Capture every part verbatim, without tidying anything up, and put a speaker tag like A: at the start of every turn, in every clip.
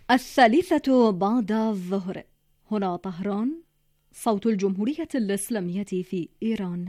A: الثالثة بعد الظهر. هنا طهران، صوت الجمهورية الإسلامية في إيران.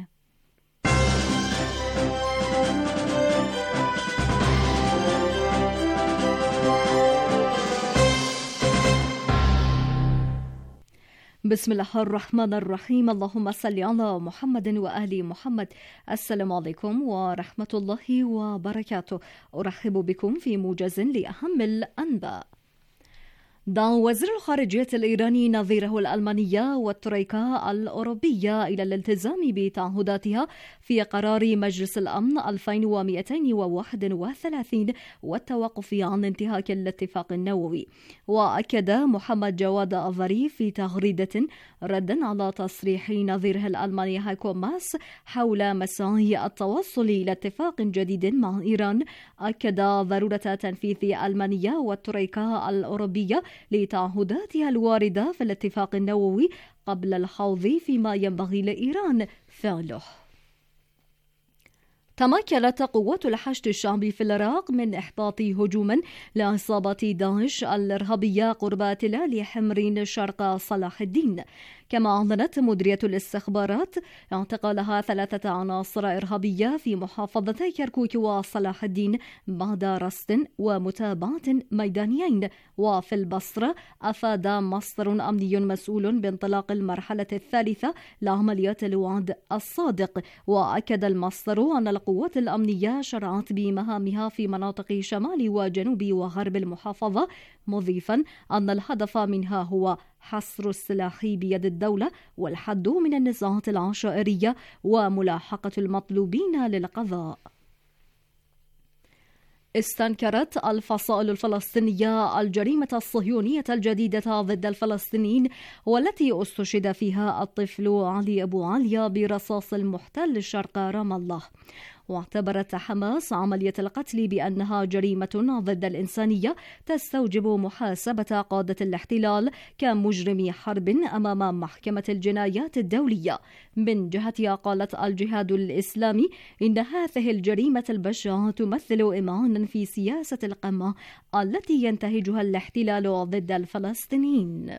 A: بسم الله الرحمن الرحيم. اللهم صل على محمد وآل محمد. السلام عليكم ورحمة الله وبركاته. أرحب بكم في موجز لأهم الأنباء. دعا وزير الخارجية الإيراني نظيره الألمانية والترويكا الأوروبية إلى الالتزام بتعهداتها في قرار مجلس الأمن ألفين ومئتين وواحد وثلاثين والتوقف عن انتهاك الاتفاق النووي. وأكد محمد جواد الظريف في تغريدة ردا على تصريح نظيره الألماني هايكو ماس حول مساعي التوصل إلى اتفاق جديد مع إيران، أكد ضرورة تنفيذ ألمانيا والترويكا الأوروبية لتعهداتها الواردة في الاتفاق النووي قبل الخوض فيما ينبغي لإيران فعله. تمكنت قوات الحشد الشعبي في العراق من إحباط هجوم لعصابة داعش الإرهابية قرب تلال حمرين شرق صلاح الدين. كما أعلنت مديرية الاستخبارات اعتقالها ثلاثة عناصر إرهابية في محافظتي كركوك وصلاح الدين بعد رصد ومتابعة ميدانيين. وفي البصرة أفاد مصدر أمني مسؤول بانطلاق المرحلة الثالثة لعمليات الوعد الصادق. وأكد المصدر أن القوات الأمنية شرعت بمهامها في مناطق شمال وجنوب وغرب المحافظة، مضيفا أن الهدف منها هو حصر السلاح بيد الدولة والحد من النزاعات العشائرية وملاحقة المطلوبين للقضاء. استنكرت الفصائل الفلسطينية الجريمة الصهيونية الجديدة ضد الفلسطينيين، والتي استشهد فيها الطفل علي أبو عليا برصاص المحتل شرق رام الله. واعتبرت حماس عملية القتل بأنها جريمة ضد الإنسانية تستوجب محاسبة قادة الاحتلال كمجرمي حرب أمام محكمة الجنايات الدولية. من جهتها قالت الجهاد الإسلامي إن هذه الجريمة البشعة تمثل إمعانا في سياسة القمع التي ينتهجها الاحتلال ضد الفلسطينيين.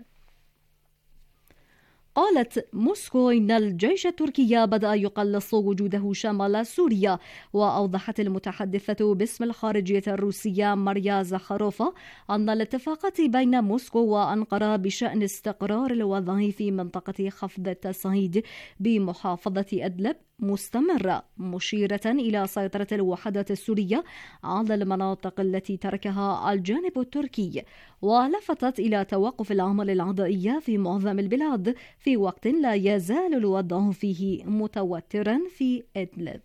A: قالت موسكو إن الجيش التركي بدأ يقلص وجوده شمال سوريا. وأوضحت المتحدثة باسم الخارجية الروسية ماريا زخاروفا أن الاتفاقات بين موسكو وأنقرة بشأن استقرار الوضع في منطقة خفض التصعيد بمحافظة أدلب مستمرة، مشيرة إلى سيطرة الوحدات السورية على المناطق التي تركها الجانب التركي. ولفتت إلى توقف العمل العدائي في معظم البلاد في وقت لا يزال الوضع فيه متوترا في إدلب.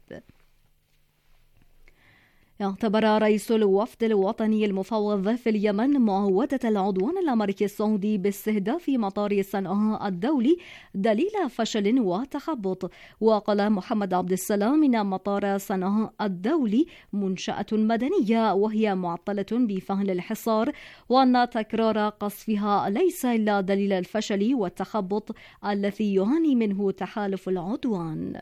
A: اعتبر رئيس الوفد الوطني المفوض في اليمن معاودة العدوان الأمريكي السعودي باستهداف مطار صنعاء الدولي دليل فشل وتخبط. وقال محمد عبد السلام إن مطار صنعاء الدولي منشأة مدنية وهي معطلة بفعل الحصار، وأن تكرار قصفها ليس إلا دليل الفشل والتخبط الذي يعاني منه تحالف العدوان.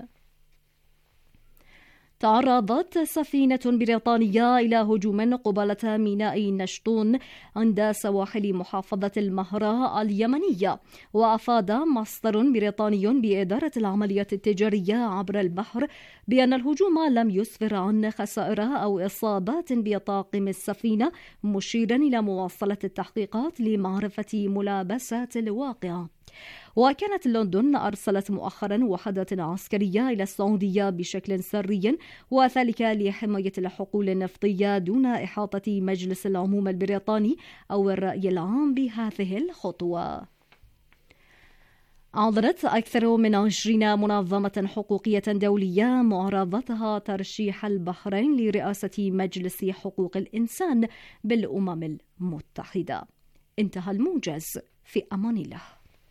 A: تعرضت سفينة بريطانية إلى هجوم قبالة ميناء نشطون عند سواحل محافظة المهرة اليمنية. وأفاد مصدر بريطاني بإدارة العمليات التجارية عبر البحر بأن الهجوم لم يسفر عن خسائر أو إصابات بطاقم السفينة، مشيرا إلى مواصلة التحقيقات لمعرفة ملابسات الواقعة. وكانت لندن أرسلت مؤخرا وحدات عسكرية إلى السعودية بشكل سري، وذلك لحماية الحقول النفطية دون إحاطة مجلس العموم البريطاني أو الرأي العام بهذه الخطوة. أعلنت أكثر من عشرين منظمة حقوقية دولية معارضتها ترشيح البحرين لرئاسة مجلس حقوق الإنسان بالأمم المتحدة. انتهى الموجز. في أمان الله.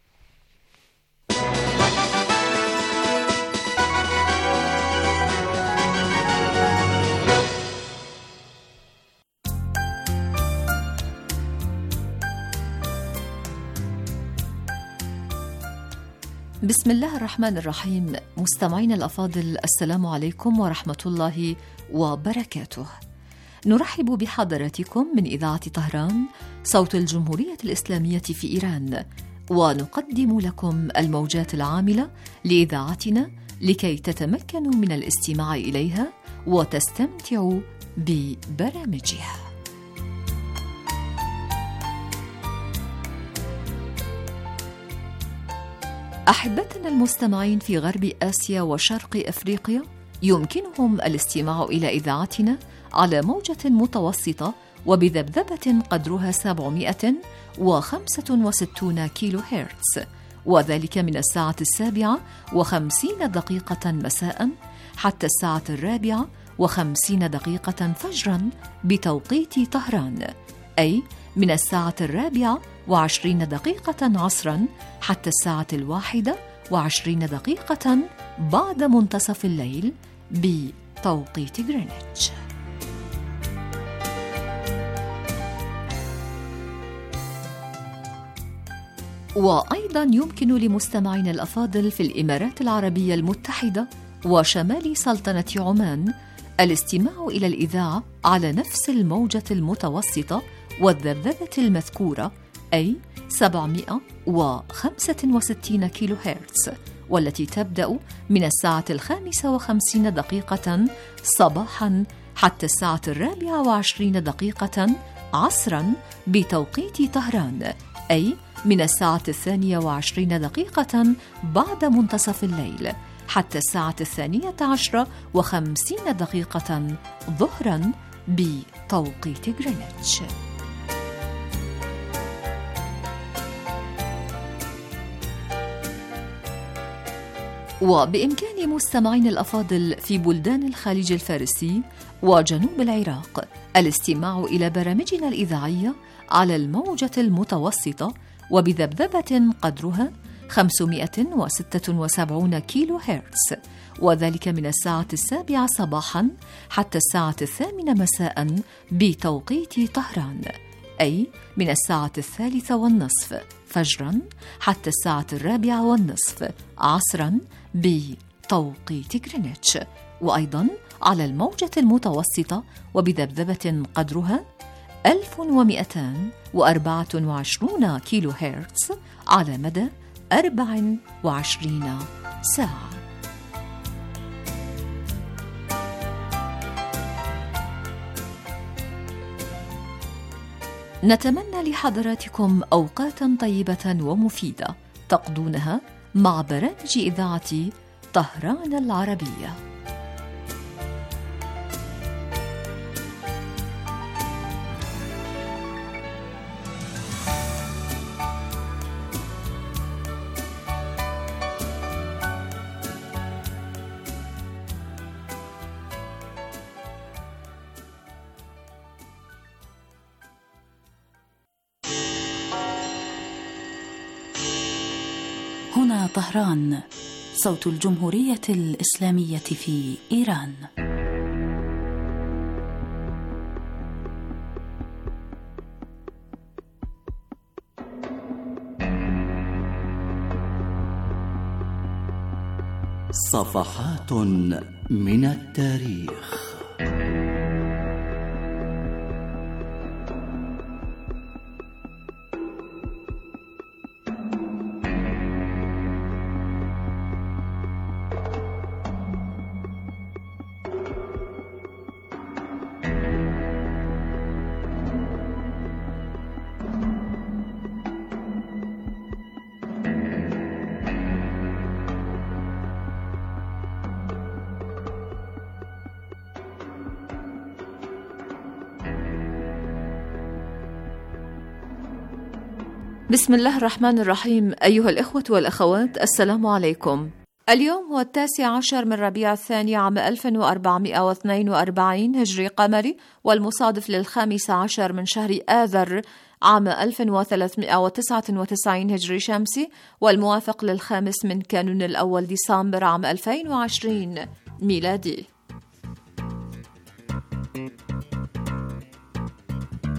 B: بسم الله الرحمن الرحيم. مستمعين الأفاضل، السلام عليكم ورحمة الله وبركاته. نرحب بحضراتكم من إذاعة طهران صوت الجمهورية الإسلامية في إيران، ونقدم لكم الموجات العاملة لإذاعتنا لكي تتمكنوا من الاستماع إليها وتستمتعوا ببرامجها. أحبتنا المستمعين في غرب آسيا وشرق أفريقيا، يمكنهم الاستماع إلى إذاعتنا على موجة متوسطة وبذبذبة قدرها سبعمائة وخمسة وستين كيلو هرتز، وذلك من الساعة السابعة وخمسين دقيقة مساء حتى الساعة الرابعة وخمسين دقيقة فجرا بتوقيت طهران، أي من الساعة الرابعة وعشرين دقيقة عصرا حتى الساعة الواحدة وعشرين دقيقة بعد منتصف الليل بتوقيت غرينتش. وأيضا يمكن لمستمعينا الأفاضل في الإمارات العربية المتحدة وشمال سلطنة عمان الاستماع إلى الإذاعة على نفس الموجة المتوسطة والذبذبة المذكورة، أي سبعمائة وخمسة وستين كيلو هرتز، والتي تبدأ من الساعة الخامسة وخمسين دقيقة صباحا حتى الساعة الرابعة وعشرين دقيقة عصرا بتوقيت طهران، أي من الساعة الثانية وعشرين دقيقة بعد منتصف الليل حتى الساعة الثانية عشرة وخمسين دقيقة ظهرا بتوقيت غرينتش. وبإمكان مستمعين الأفاضل في بلدان الخليج الفارسي وجنوب العراق الاستماع إلى برامجنا الإذاعية على الموجة المتوسطة وبذبذبة قدرها خمسمائة وستة وسبعين كيلو هرتز، وذلك من الساعة السابعة صباحا حتى الساعة الثامنة مساء بتوقيت طهران، أي من الساعة الثالثة والنصف فجرا حتى الساعة الرابعة والنصف عصرا بتوقيت غرينتش، وأيضا على الموجة المتوسطة وبذبذبة قدرها ألف ومئتين وأربعة وعشرين كيلو هرتز على مدى أربع وعشرين ساعة. نتمنى لحضراتكم أوقاتا طيبة ومفيدة تقضونها مع برامج إذاعة طهران العربية.
C: هنا طهران صوت الجمهورية الإسلامية في إيران.
D: صفحات من التاريخ.
B: بسم الله الرحمن الرحيم. أيها الإخوة والأخوات، السلام عليكم. اليوم هو التاسع عشر من ربيع الثاني عام ألف وأربعمائة واثنين وأربعين هجري قمري، والمصادف للخامس عشر من شهر آذر عام ألف وثلاثمائة وتسعة وتسعين هجري شمسي، والموافق للخامس من كانون الأول ديسمبر عام ألفين وعشرين ميلادي.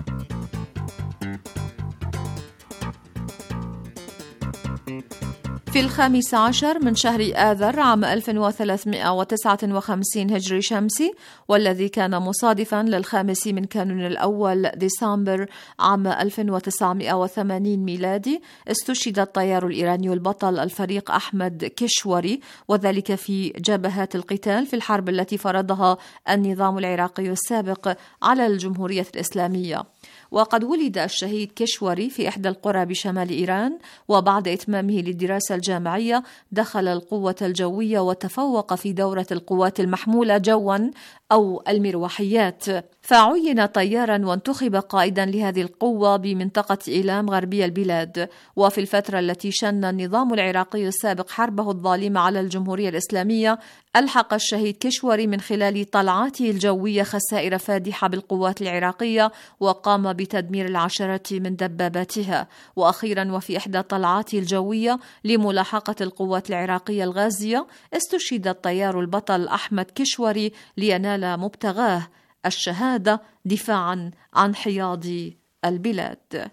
B: في في الخامس عشر من شهر آذر عام ألف وثلاثمائة وتسعة وخمسين هجري شمسي، والذي كان مصادفا للخامس من كانون الأول ديسمبر عام ألف وتسعمائة وثمانين ميلادي، استشهد الطيار الإيراني البطل الفريق أحمد كشوري، وذلك في جبهات القتال في الحرب التي فرضها النظام العراقي السابق على الجمهورية الإسلامية. وقد ولد الشهيد كشوري في إحدى القرى بشمال إيران، وبعد إتمامه للدراسة الجامعية دخل القوة الجوية وتفوق في دورة القوات المحمولة جوا أو المروحيات، فعين طيارا وانتخب قائدا لهذه القوة بمنطقة إيلام غربي البلاد. وفي الفترة التي شن النظام العراقي السابق حربه الظالمة على الجمهورية الإسلامية، ألحق الشهيد كشوري من خلال طلعاته الجوية خسائر فادحة بالقوات العراقية، وقام بتدمير العشرات من دباباتها. وأخيرا وفي إحدى طلعاته الجوية لملاحقة القوات العراقية الغازية، استشهد الطيار البطل أحمد كشوري لينال مبتغاه، الشهادة دفاعا عن حياض البلاد.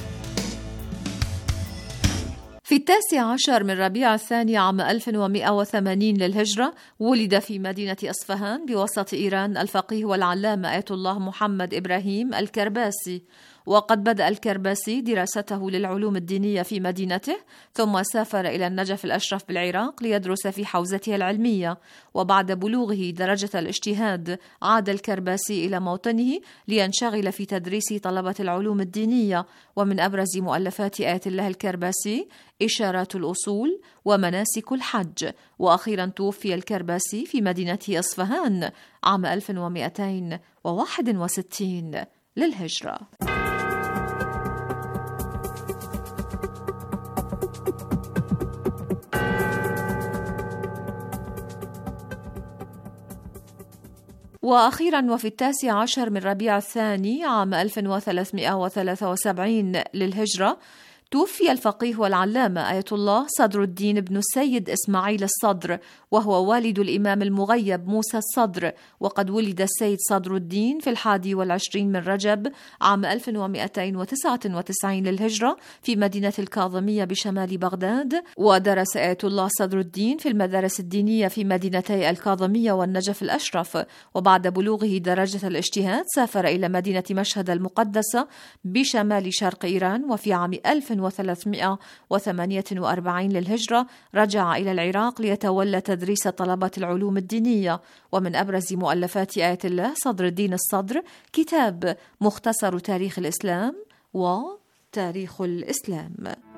B: في التاسع عشر من ربيع الثاني عام ألف ومائة وثمانين للهجرة، ولد في مدينة أصفهان بوسط إيران الفقيه والعلامة آية الله محمد إبراهيم الكرباسي. وقد بدأ الكرباسي دراسته للعلوم الدينية في مدينته، ثم سافر إلى النجف الأشرف بالعراق ليدرس في حوزتها العلمية. وبعد بلوغه درجة الاجتهاد عاد الكرباسي إلى موطنه لينشغل في تدريس طلبة العلوم الدينية. ومن أبرز مؤلفات آية الله الكرباسي إشارات الأصول ومناسك الحج. وأخيرا توفي الكرباسي في مدينة أصفهان عام ألف ومائتين وواحد وستين للهجرة. وأخيرا وفي التاسع عشر من ربيع الثاني عام ألف وثلاثمائة وثلاثة وسبعين للهجرة، توفي الفقيه والعلامة آية الله صدر الدين بن السيد إسماعيل الصدر، وهو والد الإمام المغيب موسى الصدر. وقد ولد السيد صدر الدين في الحادي والعشرين من رجب عام ألف ومائتين وتسعة وتسعين للهجرة في مدينة الكاظمية بشمال بغداد. ودرس آية الله صدر الدين في المدارس الدينية في مدينتي الكاظمية والنجف الأشرف. وبعد بلوغه درجة الاجتهاد سافر إلى مدينة مشهد المقدسة بشمال شرق إيران، وفي عام ألف وثلاثمائة وثمانية وأربعين للهجرة رجع إلى العراق ليتولى تدريس طلبة العلوم الدينية. ومن أبرز مؤلفات آية الله صدر الدين الصدر كتاب مختصر تاريخ الإسلام وتاريخ الإسلام.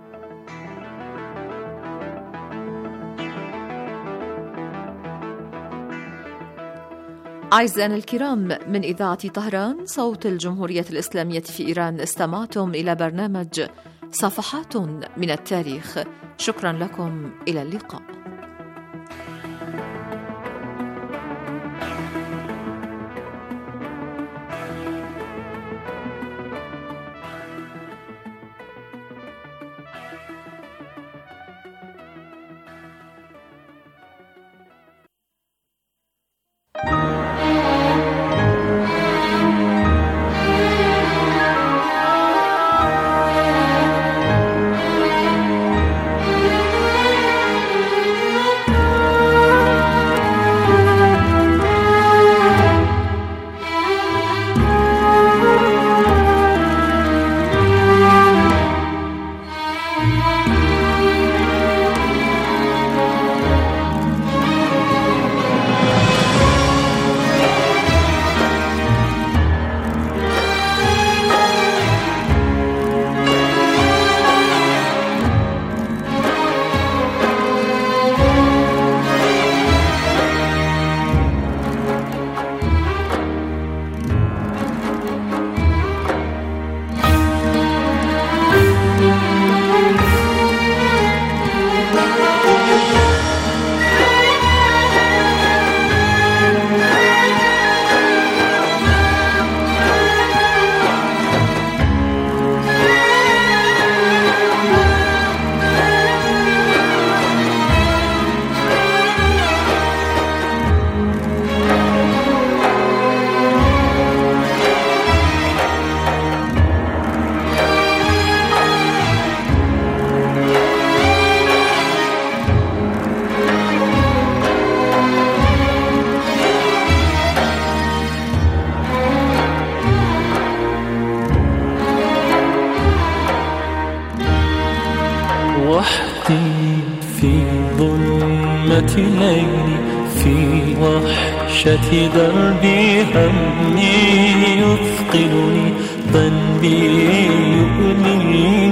B: أعزائنا الكرام، من إذاعة طهران صوت الجمهورية الإسلامية في إيران، استمعتم إلى برنامج صفحات من التاريخ. شكرا لكم، إلى اللقاء.
E: وحدي في ظلمة ليلي، في وحشة دربي همي يثقلني، ذنبي يؤلمني.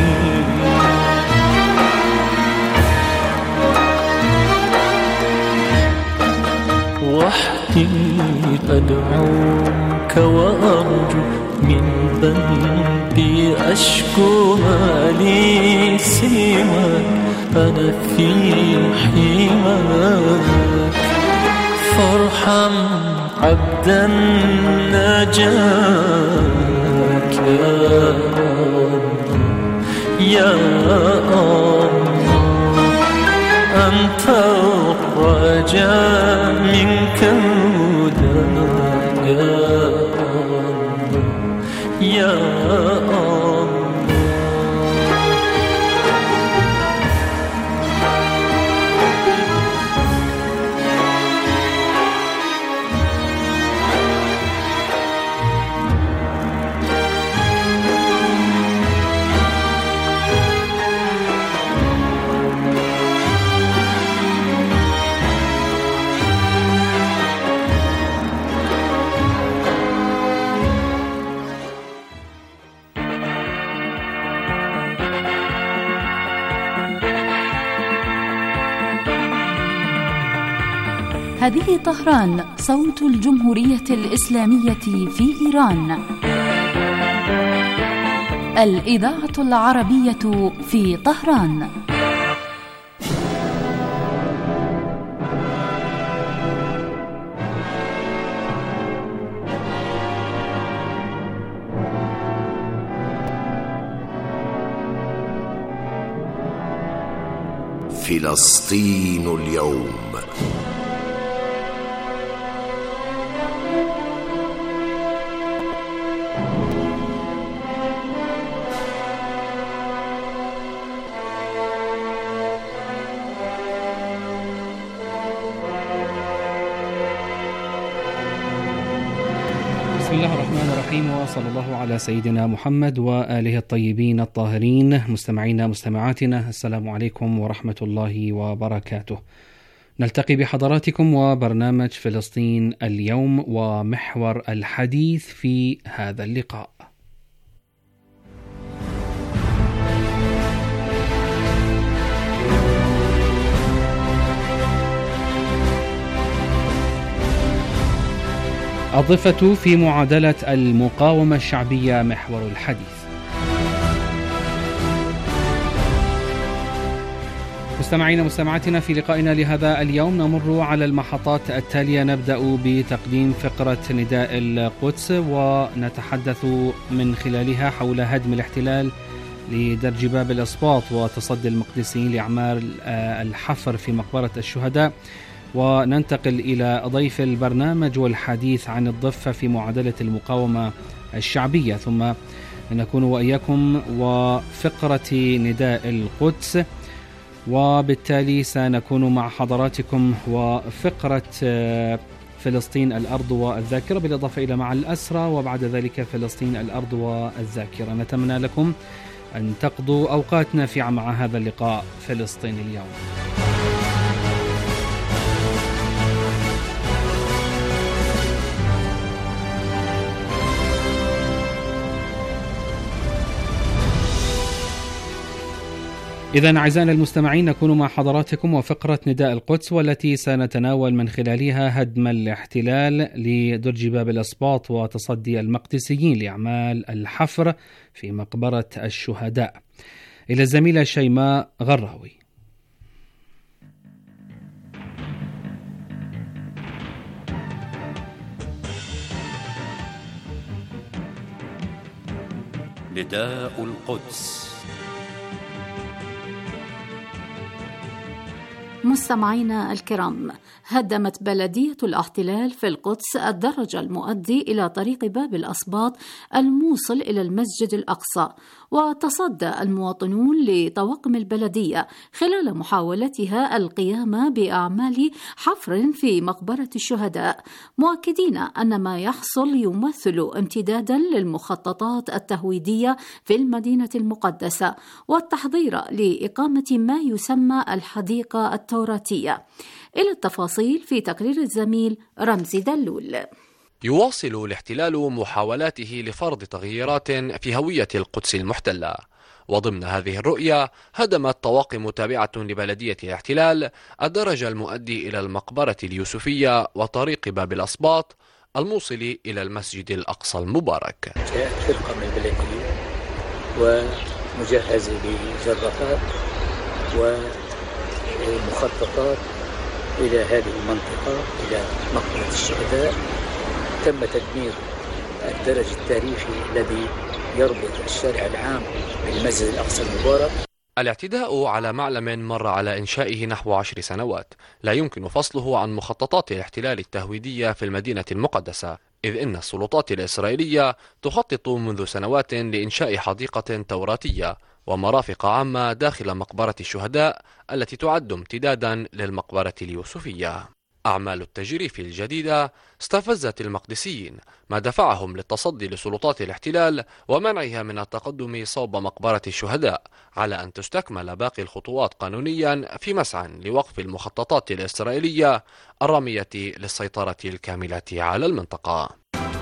E: وحدي أدعوك وأرجو، من ذنبي أشكو ما لي سواك، أنا في حماك. فارحم عبدا نجاك يا الله، أنت الرجاء منك هداك يا الله.
C: هذه طهران، صوت الجمهورية الإسلامية في إيران. الإذاعة العربية في طهران.
F: فلسطين اليوم.
G: بسم الله الرحمن الرحيم، وصلى الله على سيدنا محمد وآله الطيبين الطاهرين. مستمعينا مستمعاتنا، السلام عليكم ورحمة الله وبركاته. نلتقي بحضراتكم وبرنامج فلسطين اليوم ومحور الحديث في هذا اللقاء. الضفة في معادلة المقاومة الشعبية محور الحديث. مستمعين مستمعاتنا، في لقائنا لهذا اليوم نمر على المحطات التالية. نبدأ بتقديم فقرة نداء القدس، ونتحدث من خلالها حول هدم الاحتلال لدرج باب الأسباط وتصدي المقدسيين لأعمال الحفر في مقبرة الشهداء. وننتقل إلى ضيف البرنامج والحديث عن الضفة في معادلة المقاومة الشعبية، ثم نكون وإياكم وفقرة نداء القدس، وبالتالي سنكون مع حضراتكم وفقرة فلسطين الأرض والذاكرة، بالإضافة إلى مع الأسرى، وبعد ذلك فلسطين الأرض والذاكرة. نتمنى لكم أن تقضوا أوقات نافعة مع هذا اللقاء فلسطين اليوم. إذن أعزائنا المستمعين، نكون مع حضراتكم وفقرة نداء القدس، والتي سنتناول من خلالها هدم الاحتلال لدرج باب الأسباط وتصدي المقدسيين لأعمال الحفر في مقبرة الشهداء. إلى الزميلة شيماء غراوي.
D: نداء القدس.
H: مستمعينا الكرام، هدمت بلدية الاحتلال في القدس الدرج المؤدي إلى طريق باب الأسباط الموصل إلى المسجد الأقصى، وتصدى المواطنون لطواقم البلدية خلال محاولتها القيام بأعمال حفر في مقبرة الشهداء، مؤكدين أن ما يحصل يمثل امتدادا للمخططات التهويدية في المدينة المقدسة والتحضير لإقامة ما يسمى الحديقة التوراتية. إلى التفاصيل في تقرير الزميل رمزي دلول.
I: يواصل الاحتلال محاولاته لفرض تغييرات في هوية القدس المحتلة، وضمن هذه الرؤية هدمت طواقم تابعة لبلدية الاحتلال الدرج المؤدي إلى المقبرة اليوسفية وطريق باب الأسباط الموصل إلى المسجد الأقصى المبارك.
J: جاءت فرقة من البلدية ومجهزة بجرافات ومخططات إلى هذه المنطقة، إلى مقبرة الشهداء. تم تدمير الدرج التاريخي الذي يربط الشارع العام بالمسجد الأقصى المبارك.
I: الاعتداء على معلم مر على إنشائه نحو عشر سنوات لا يمكن فصله عن مخططات الاحتلال التهويدية في المدينة المقدسة، إذ إن السلطات الإسرائيلية تخطط منذ سنوات لإنشاء حديقة توراتية ومرافق عامة داخل مقبرة الشهداء التي تعد امتدادا للمقبرة اليوسفية. أعمال التجريف الجديدة استفزت المقدسيين، ما دفعهم للتصدي لسلطات الاحتلال ومنعها من التقدم صوب مقبرة الشهداء، على أن تستكمل باقي الخطوات قانونيا في مسعى لوقف المخططات الإسرائيلية الرامية للسيطرة الكاملة على المنطقة.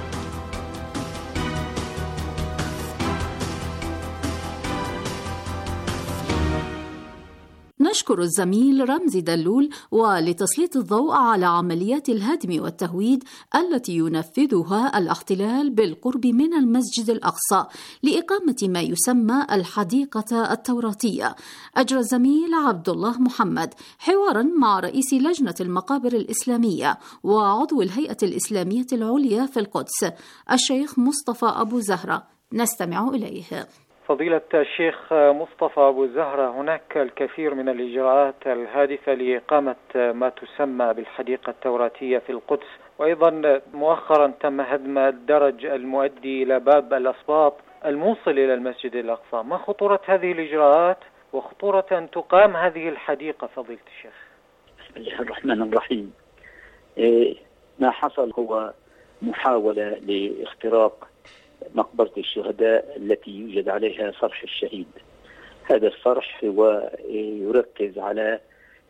H: نشكر الزميل رمزي دلول، ولتسليط الضوء على عمليات الهدم والتهويد التي ينفذها الاحتلال بالقرب من المسجد الأقصى لإقامة ما يسمى الحديقة التوراتية، أجرى الزميل عبد الله محمد حوارا مع رئيس لجنة المقابر الإسلامية وعضو الهيئة الإسلامية العليا في القدس الشيخ مصطفى أبو زهرة، نستمع إليه.
K: فضيلة الشيخ مصطفى أبو زهرة، هناك الكثير من الإجراءات الهادفة لإقامة ما تسمى بالحديقة التوراتية في القدس، وأيضا مؤخرا تم هدم الدرج المؤدي إلى باب الأسباط الموصل إلى المسجد الأقصى. ما خطورة هذه الإجراءات وخطورة أن تقام هذه الحديقة فضيلة الشيخ؟
J: بسم الله الرحمن الرحيم. ما حصل هو محاولة لاختراق مقبرة الشهداء التي يوجد عليها صرح الشهيد. هذا الصرح هو يركز على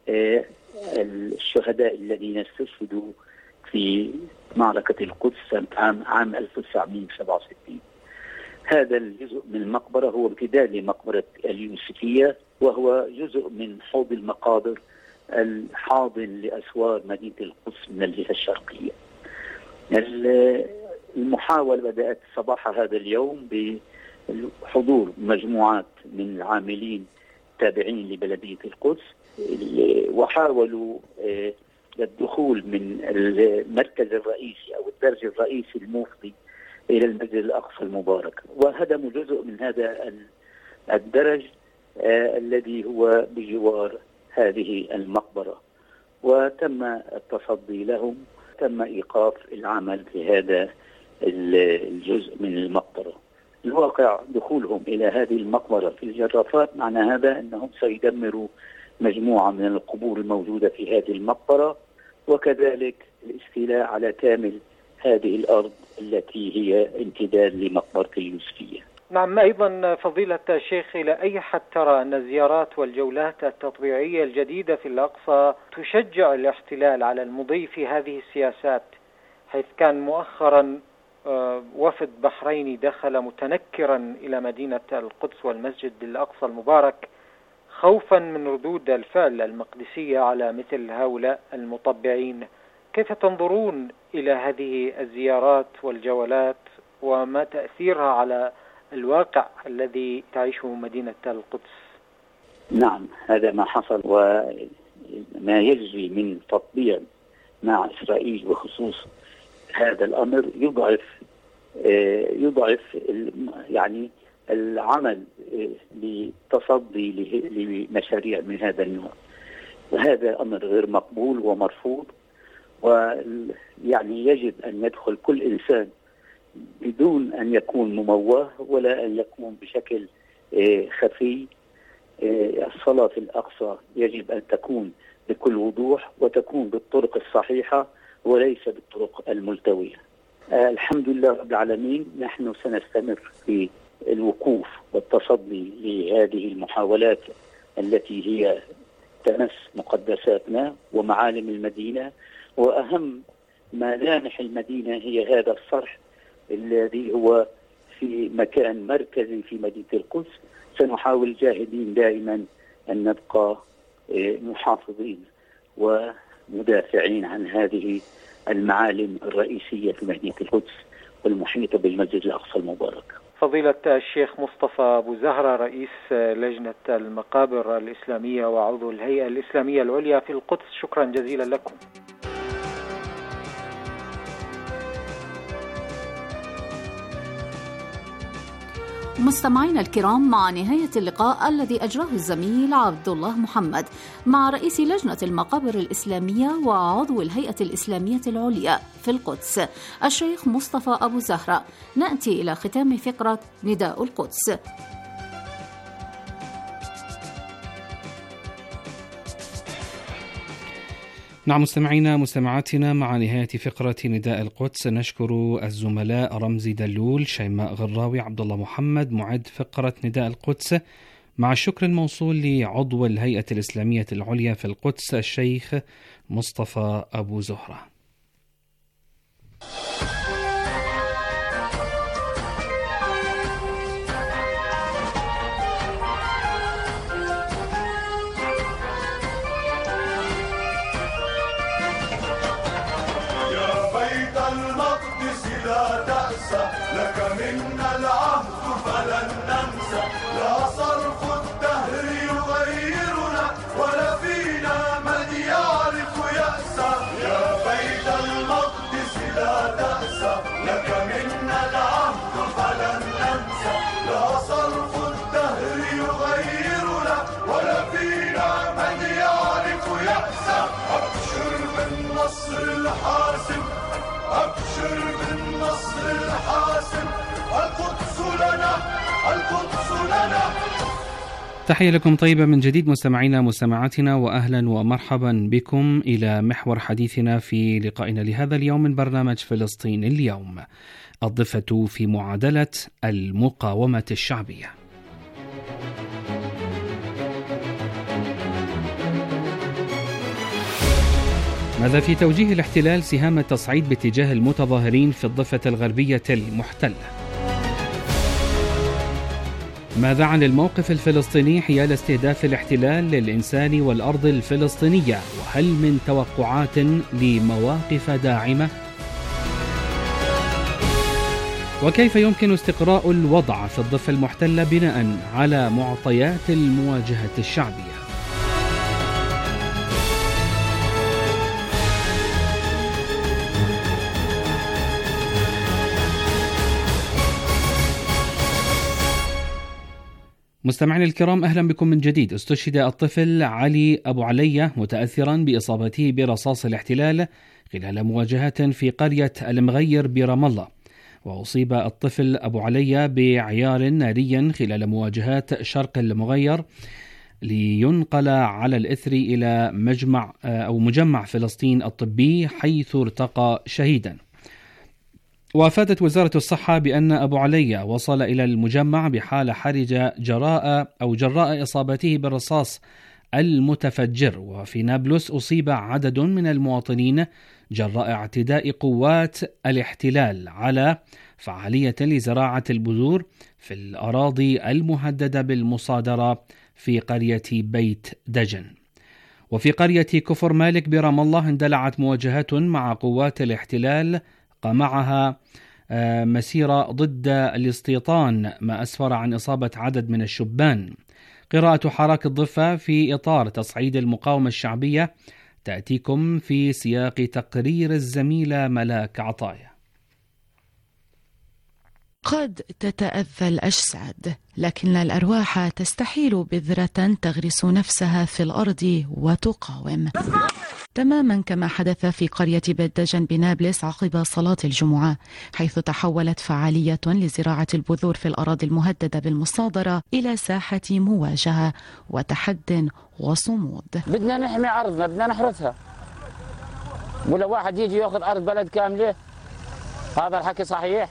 J: الشهداء الذين استشهدوا في معركة القدس عام عام ألف وتسعمائة وسبعة وستين. هذا الجزء من المقبرة هو امتداد لمقبرة اليوسفية، وهو جزء من حوض المقابر الحاضن لأسوار مدينة القدس من الجهة الشرقية. المحاولة بدأت صباح هذا اليوم بحضور مجموعات من العاملين تابعين لبلدية القدس، وحاولوا الدخول من المركز الرئيسي أو الدرج الرئيسي المفضي إلى المسجد الأقصى المبارك، وهدموا جزء من هذا الدرج الذي هو بجوار هذه المقبرة، وتم التصدي لهم. تم إيقاف العمل في هذا الجزء من المقبرة. الواقع دخولهم إلى هذه المقبرة في الجرافات معنى هذا أنهم سيدمروا مجموعة من القبور الموجودة في هذه المقبرة، وكذلك الاستيلاء على كامل هذه الأرض التي هي امتداد لمقبرة اليوسفية.
K: نعم، أيضا فضيلة الشيخ، إلى أي حد ترى أن الزيارات والجولات التطبيعية الجديدة في الأقصى تشجع الاحتلال على المضي في هذه السياسات، حيث كان مؤخرا وفد بحريني دخل متنكرا إلى مدينة القدس والمسجد الأقصى المبارك خوفا من ردود الفعل المقدسية على مثل هؤلاء المطبعين؟ كيف تنظرون إلى هذه الزيارات والجولات وما تأثيرها على الواقع الذي تعيشه مدينة القدس؟
J: نعم، هذا ما حصل، وما يجري من تطبيع مع إسرائيل بخصوص هذا الأمر يضعف يضعف يعني العمل لتصدي لمشاريع من هذا النوع. وهذا أمر غير مقبول ومرفوض. ويعني يجب أن يدخل كل إنسان بدون أن يكون مموه ولا أن يكون بشكل خفي. الصلاة في الأقصى يجب أن تكون بكل وضوح وتكون بالطرق الصحيحة وليس بالطرق الملتوية. الحمد لله رب العالمين، نحن سنستمر في الوقوف والتصدي لهذه المحاولات التي هي تمس مقدساتنا ومعالم المدينة، وأهم ملامح المدينة هي هذا الصرح الذي هو في مكان مركزي في مدينة القدس. سنحاول جاهدين دائما أن نبقى محافظين ومدافعين عن هذه المعالم الرئيسية في مدينة القدس والمحيطة بالمسجد الأقصى المبارك.
K: فضيلة الشيخ مصطفى أبو زهرة، رئيس لجنة المقابر الإسلامية وعضو الهيئة الإسلامية العليا في القدس، شكرا جزيلا لكم.
H: مستمعينا الكرام، مع نهاية اللقاء الذي أجراه الزميل عبد الله محمد مع رئيس لجنة المقابر الإسلامية وعضو الهيئة الإسلامية العليا في القدس الشيخ مصطفى أبو زهرة، نأتي إلى ختام فقرة نداء القدس.
G: نعم مستمعينا مستمعاتنا، مع نهاية فقرة نداء القدس نشكر الزملاء رمزي دلول، شيماء غراوي، عبد الله محمد معد فقرة نداء القدس، مع الشكر الموصول لعضو الهيئة الإسلامية العليا في القدس الشيخ مصطفى أبو زهرة.
L: لك منا العهد فلن ننسى، لا صرف الدهر يغيرنا ولا فينا من يعرف يأسى. يا بيت المقدس لا تأسى، لك منا العهد فلن ننسى، لا صرف الدهر يغيرنا ولا فينا من يعرف يأسى. أبشر بالنصر الحاسم، أبشر بالنصر الحاسم، القدس لنا القدس لنا.
G: تحية لكم طيبة من جديد مستمعينا مستمعاتنا، وأهلا ومرحبا بكم إلى محور حديثنا في لقائنا لهذا اليوم من برنامج فلسطين اليوم، الضفة في معادلة المقاومة الشعبية. ماذا في توجيه الاحتلال سهام التصعيد باتجاه المتظاهرين في الضفة الغربية المحتلة؟ ماذا عن الموقف الفلسطيني حيال استهداف الاحتلال للإنسان والأرض الفلسطينية؟ وهل من توقعات لمواقف داعمة؟ وكيف يمكن استقراء الوضع في الضفة المحتلة بناء على معطيات المواجهة الشعبية؟ مستمعينا الكرام، أهلا بكم من جديد. استشهد الطفل علي أبو علية متأثرا بإصابته برصاص الاحتلال خلال مواجهات في قرية المغير برام الله، وأصيب الطفل أبو علية بعيار ناري خلال مواجهات شرق المغير، لينقل على الإثر إلى مجمع أو مجمع فلسطين الطبي حيث ارتقى شهيدا. وافادت وزارة الصحة بأن أبو علية وصل إلى المجمع بحالة حرجة جراء أو جراء إصابته بالرصاص المتفجر. وفي نابلس أصيب عدد من المواطنين جراء اعتداء قوات الاحتلال على فعالية لزراعة البذور في الأراضي المهددة بالمصادرة في قرية بيت دجن. وفي قرية كفر مالك برام الله اندلعت مواجهات مع قوات الاحتلال قمعها مسيرة ضد الاستيطان، ما أسفر عن إصابة عدد من الشبان. قراءة حراك الضفة في إطار تصعيد المقاومة الشعبية تأتيكم في سياق تقرير الزميلة ملاك عطايا.
M: قد تتأذى الأجساد، لكن الأرواح تستحيل بذرة تغرس نفسها في الأرض وتقاوم، تماما كما حدث في قرية بيت دجن بنابلس عقب صلاة الجمعة، حيث تحولت فعالية لزراعة البذور في الأراضي المهددة بالمصادرة إلى ساحة مواجهة وتحد وصمود.
N: بدنا نحمي أرضنا، بدنا نحرثها، ولا واحد يجي يأخذ أرض بلد كاملة؟ هذا الحكي صحيح؟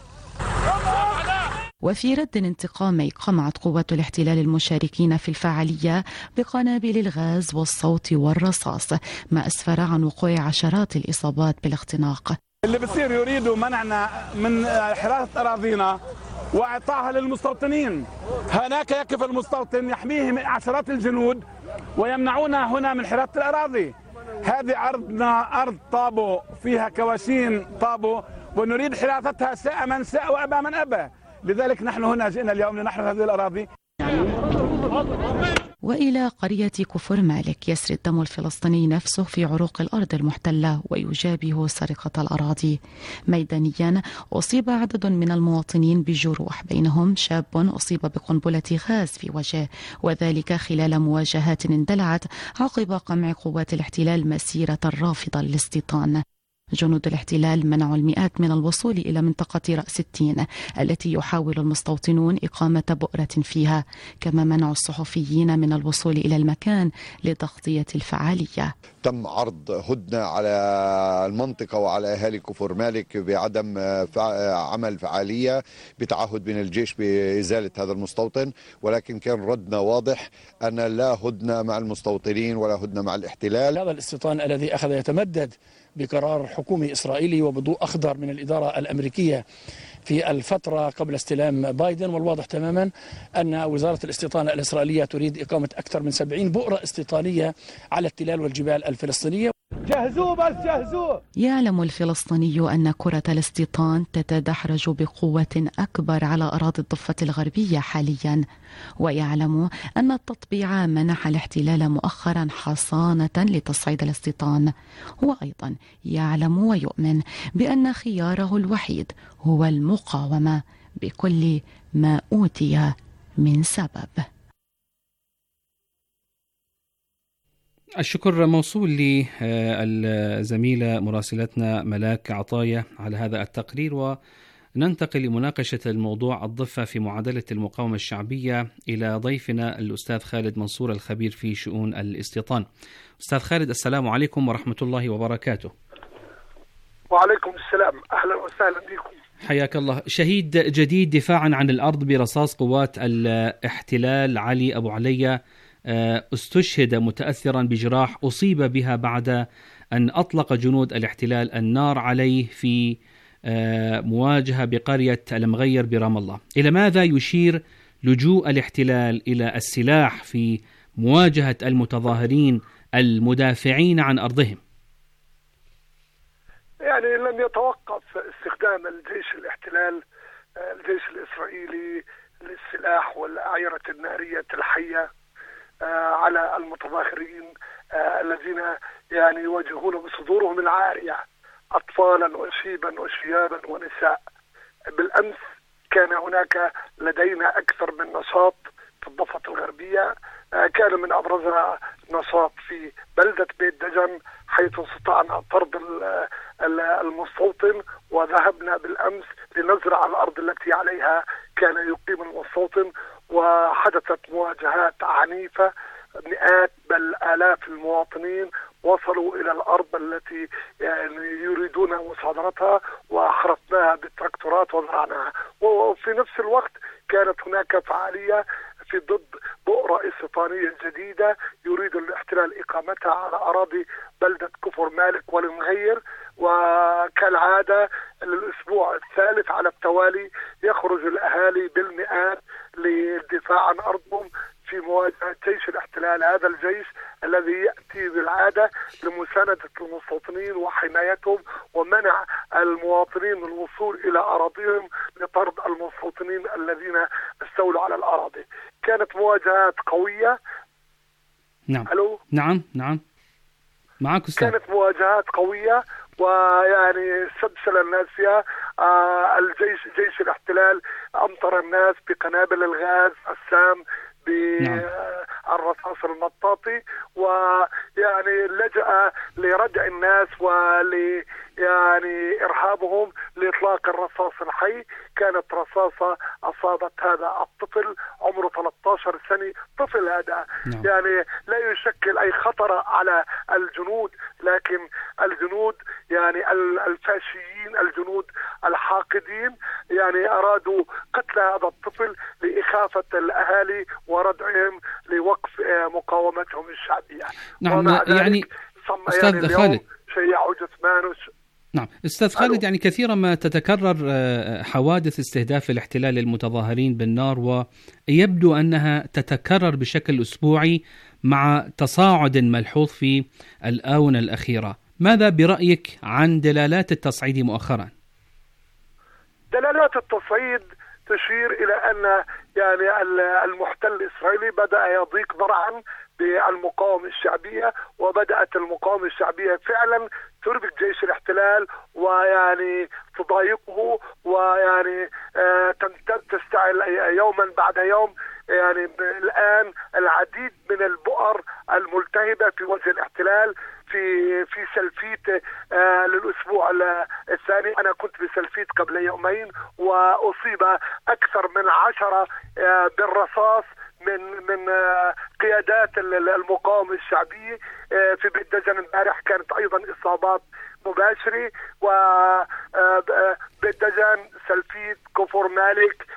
M: وفي رد انتقامي قمعت قوات الاحتلال المشاركين في الفعالية بقنابل الغاز والصوت والرصاص، ما أسفر عن وقوع عشرات الإصابات بالاختناق.
O: اللي بصير يريدوا منعنا من حراسة أراضينا وإعطائها للمستوطنين. هناك يقف المستوطن يحميه عشرات الجنود ويمنعونا هنا من حراسة الأراضي. هذه أرضنا، أرض طابو، فيها كواشين طابو، ونريد حراستها شاء من شاء وأبى من أبى. لذلك نحن هنا جئنا اليوم لنحرث هذه الأراضي.
M: وإلى قرية كفر مالك يسري الدم الفلسطيني نفسه في عروق الأرض المحتلة ويجابه سرقة الأراضي. ميدانيا أصيب عدد من المواطنين بجروح، بينهم شاب أصيب بقنبلة غاز في وجهه، وذلك خلال مواجهات اندلعت عقب قمع قوات الاحتلال مسيرة الرافضة للاستيطان. جنود الاحتلال منعوا المئات من الوصول إلى منطقة رأس التين التي يحاول المستوطنون إقامة بؤرة فيها، كما منعوا الصحفيين من الوصول إلى المكان لتغطية الفعالية.
P: تم عرض هدنة على المنطقة وعلى أهالي كفر مالك بعدم عمل فعالية بتعهد من الجيش بإزالة هذا المستوطن، ولكن كان ردنا واضح أن لا هدنة مع المستوطنين ولا هدنة مع الاحتلال.
Q: هذا الاستيطان الذي أخذ يتمدد بقرار حكومي إسرائيلي وبضوء أخضر من الإدارة الأمريكية في الفترة قبل استلام بايدن، والواضح تماما أن وزارة الاستيطان الإسرائيلية تريد إقامة أكثر من سبعين بؤرة استيطانية على التلال والجبال الفلسطينية.
O: جهزوه بس جهزوه.
M: يعلم الفلسطيني أن كرة الاستيطان تتدحرج بقوة أكبر على أراضي الضفة الغربية حاليا، ويعلم أن التطبيع منح الاحتلال مؤخرا حصانة لتصعيد الاستيطان. هو أيضا يعلم ويؤمن بأن خياره الوحيد هو المقاومة بكل ما أوتي من سبب.
G: الشكر موصول للزميلة مراسلتنا ملاك عطايا على هذا التقرير، وننتقل لمناقشة الموضوع الضفة في معادلة المقاومة الشعبية إلى ضيفنا الأستاذ خالد منصور الخبير في شؤون الاستيطان. أستاذ خالد، السلام عليكم ورحمة الله وبركاته.
R: وعليكم السلام، أهلا وسهلا بكم.
G: حياك الله. شهيد جديد دفاعا عن الأرض برصاص قوات الاحتلال علي أبو عليا استشهد متأثرا بجراح أصيب بها بعد أن أطلق جنود الاحتلال النار عليه في مواجهة بقرية المغير برام الله. إلى ماذا يشير لجوء الاحتلال إلى السلاح في مواجهة المتظاهرين المدافعين عن أرضهم؟
R: يعني لم يتوقف استخدام الجيش الاحتلال الجيش الإسرائيلي للسلاح والأعيرة النارية الحية على المتظاهرين الذين يعني يواجهون بصدورهم العارية أطفالا وشيبا وشيابا ونساء. بالأمس كان هناك لدينا أكثر من نشاط في الضفة الغربية، كان من أبرزها نشاط في بلدة بيت دجن حيث استطعنا طرد المستوطن، وذهبنا بالأمس لنزرع الأرض التي عليها كان يقيم المستوطن، وحدثت مواجهات عنيفة. مئات بل آلاف المواطنين وصلوا إلى الأرض التي يعني يريدون مصادرتها، وحرثناها بالتراكتورات وزرعناها. وفي نفس الوقت كانت هناك فعالية في ضد بؤرة استيطانية جديدة يريد الاحتلال إقامتها على أراضي بلدة كفر مالك والمغير. وكالعادة للأسبوع الثالث على التوالي يخرج الأهالي بالمئات للدفاع عن أرضهم في مواجهة جيش الاحتلال، هذا الجيش الذي يأتي بالعادة لمساندة المستوطنين وحمايتهم ومنع المواطنين من الوصول إلى أراضيهم لطرد المستوطنين الذين استولوا على الأراضي. كانت مواجهات قوية.
G: نعم.
R: ألو؟
G: نعم نعم معك أستاذ.
R: كانت مواجهات قوية ويعني استبسل الناس فيها. آه الجيش جيش الاحتلال أمطر الناس بقنابل الغاز السام بالرصاص المطاطي، ويعني لجأ لردع الناس ول يعني إرهابهم لإطلاق الرصاص الحي. كانت رصاصة أصابت هذا الطفل عمره ثلاثة عشر سنة. طفل هذا نعم. يعني لا يشكل أي خطر على الجنود، لكن الجنود يعني الفاشيين الجنود الحاقدين يعني أرادوا قتل هذا الطفل لإخافة الأهالي وردعهم لوقف مقاومتهم الشعبية.
G: نعم يعني أستاذ
R: يعني
G: خالد
R: شيعوا جثمانه.
G: نعم أستاذ خالد، يعني كثيرا ما تتكرر حوادث استهداف الاحتلال للمتظاهرين بالنار، ويبدو أنها تتكرر بشكل أسبوعي مع تصاعد ملحوظ في الآونة الأخيرة. ماذا برأيك عن دلالات التصعيد مؤخرا؟
R: دلالات التصعيد تشير إلى أن يعني المحتل الإسرائيلي بدأ يضيق ذرعا بالمقاومة الشعبية، وبدأت المقاومة الشعبية فعلا تربك جيش الاحتلال ويعني تضايقه، ويعني آه تمتد تستعل يوما بعد يوم. يعني الآن العديد من البؤر الملتهبة في وجه الاحتلال في في سلفيت آه للأسبوع الثاني. أنا كنت بسلفيت قبل يومين وأصيب أكثر من عشرة آه بالرصاص من من قيادات المقاومة الشعبية. في بيت دجن امبارح كانت أيضا إصابات مباشرة، وبيت دجن سلفيت كفر مالك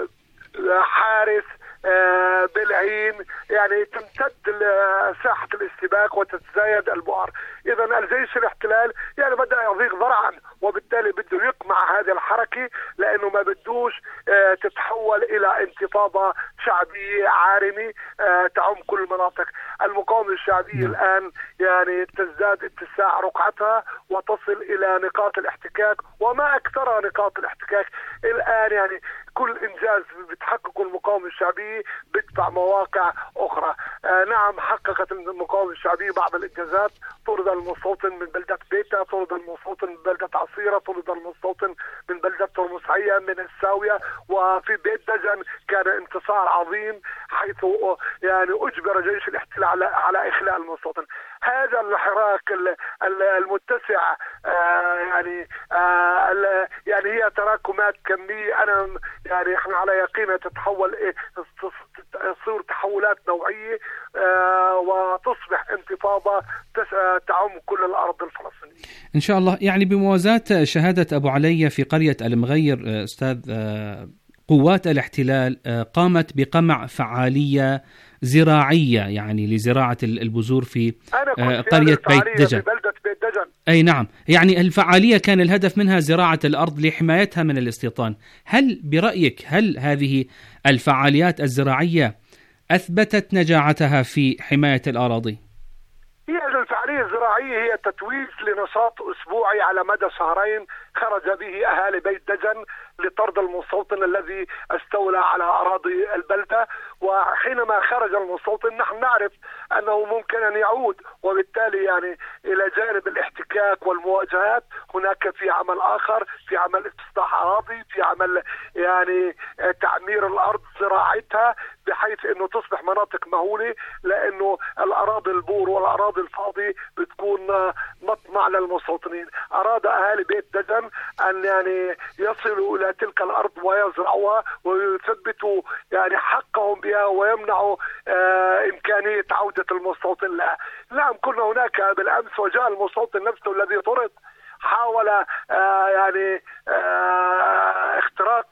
R: حارس بالعين، يعني تمتد ساحة الاستباق وتتزايد البؤر. إذا الجيش الاحتلال يعني بدأ يضيق ذرعا، وبالتالي بده يقمع هذه الحركة، لأنه ما بدوش تتحول إلى انتفاضة شعبية عارمة تعم كل المناطق. المقاومة الشعبية الآن يعني تزداد اتساع رقعتها وتصل إلى نقاط الاحتكاك، وما أكثر نقاط الاحتكاك الآن. يعني كل إنجاز بتحققه المقاومة الشعبية بدفع مواقع أخرى. آه نعم حققت المقاومة الشعبية بعض الإنجازات. طرد المستوطن من بلدة بيتا، طرد المستوطن من بلدة عصيرة، طرد المستوطن من بلدة ترمسعية من الساوية. وفي بيت دجن كان انتصار عظيم، حيث يعني أجبر جيش الاحتلال على على إخلاء المستوطن. هذا الحراك المتسع آه يعني آه يعني هي تراكمات كمية. أنا يعني احنا على يقين تتحول إيه تصير تحولات نوعية آه وتصبح انتفاضة تعم كل الأرض الفلسطينية
G: إن شاء الله. يعني بموازاة شهادة أبو علي في قرية المغير أستاذ، قوات الاحتلال قامت بقمع فعالية زراعية يعني لزراعة البذور في قرية بيت دجن.
R: بيت دجن
G: أي نعم، يعني الفعالية كان الهدف منها زراعة الأرض لحمايتها من الاستيطان. هل برأيك هل هذه الفعاليات الزراعية أثبتت نجاعتها في حماية الأراضي؟
R: هي الفعالية الزراعية هي تتويج لنشاط أسبوعي على مدى شهرين خرج به أهالي بيت دجن لطرد المستوطن الذي استولى على أراضي البلدة. وحينما خرج المستوطن نحن نعرف أنه ممكن أن يعود، وبالتالي يعني إلى جانب الاحتكاك والمواجهات هناك في عمل آخر، في عمل استصلاح أراضي، في عمل يعني تعمير الأرض زراعتها بحيث أنه تصبح مناطق مهولة، لأنه الأراضي البور والأراضي الفاضية بتكون مطمع للمستوطنين. أراد أهالي بيت دجن أن يعني يصلوا إلى تلك الأرض ويزرعوها ويثبتوا يعني حقهم بها ويمنعوا آه إمكانية عودة المستوطن لها. نعم كنا هناك بالأمس وجاء المستوطن نفسه الذي طرد، حاول آه يعني آه اختراق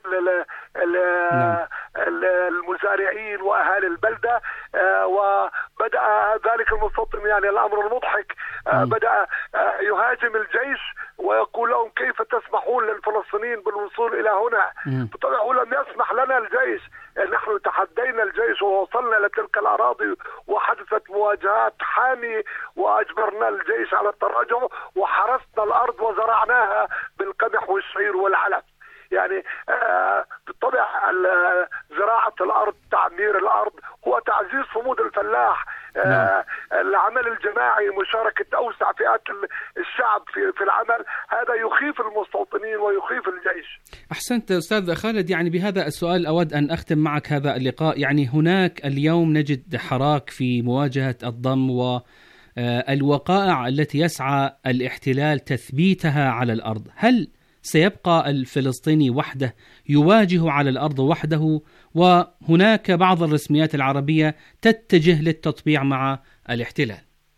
R: المزارعين وأهالي البلدة، آه وبدأ ذلك المستوطن يعني الأمر المضحك آه بدأ آه يهاجم الجيش ويقول لهم كيف تسمحون للفلسطينيين بالوصول إلى هنا؟ بالطبع لم يسمح لنا الجيش، نحن تحدينا الجيش ووصلنا لتلك الأراضي وحدثت مواجهات حامية وأجبرنا الجيش على التراجع وحرسنا الأرض وزرعناها بالقمح والشعير والعلف. يعني آه بالطبع زراعة الأرض، تعمير الأرض هو تعزيز صمود الفلاح. آه العمل الجماعي، مشاركة أوسع فئات الشعب في في العمل، هذا يخيف المستوطنين ويخيف الجيش.
G: أحسنت أستاذ خالد. يعني بهذا السؤال أود أن أختم معك هذا اللقاء. يعني هناك اليوم نجد حراك في مواجهة الضم والوقائع التي يسعى الاحتلال تثبيتها على الأرض. هل سيبقى الفلسطيني وحده يواجه على الأرض وحده، وهناك بعض الرسميات العربية تتجه للتطبيع مع الاحتلال؟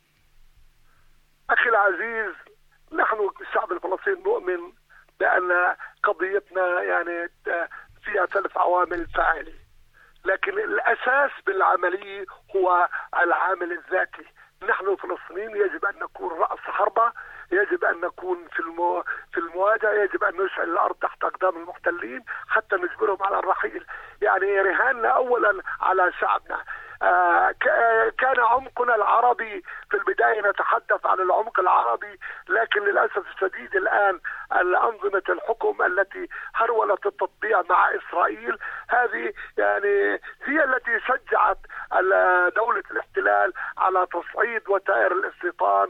R: أخي العزيز، نحن الشعب الفلسطيني نؤمن بأن قضيتنا يعني فيها ثلاث عوامل فاعلة، لكن الأساس بالعملية هو العامل الذاتي. نحن الفلسطينيين يجب أن نكون رأس حربة، يجب أن نكون في المو... في المواجهة، يجب أن نشعل الأرض تحت أقدام المحتلين حتى نجبرهم على الرحيل. يعني رهاننا أولا على شعبنا. آه كان عمقنا العربي في البداية، نتحدث عن العمق العربي، لكن للأسف الشديد الآن الأنظمة الحكم التي هرولت التطبيع مع إسرائيل، هذه يعني هي التي شجعت دولة الاحتلال على تصعيد وتائر الاستيطان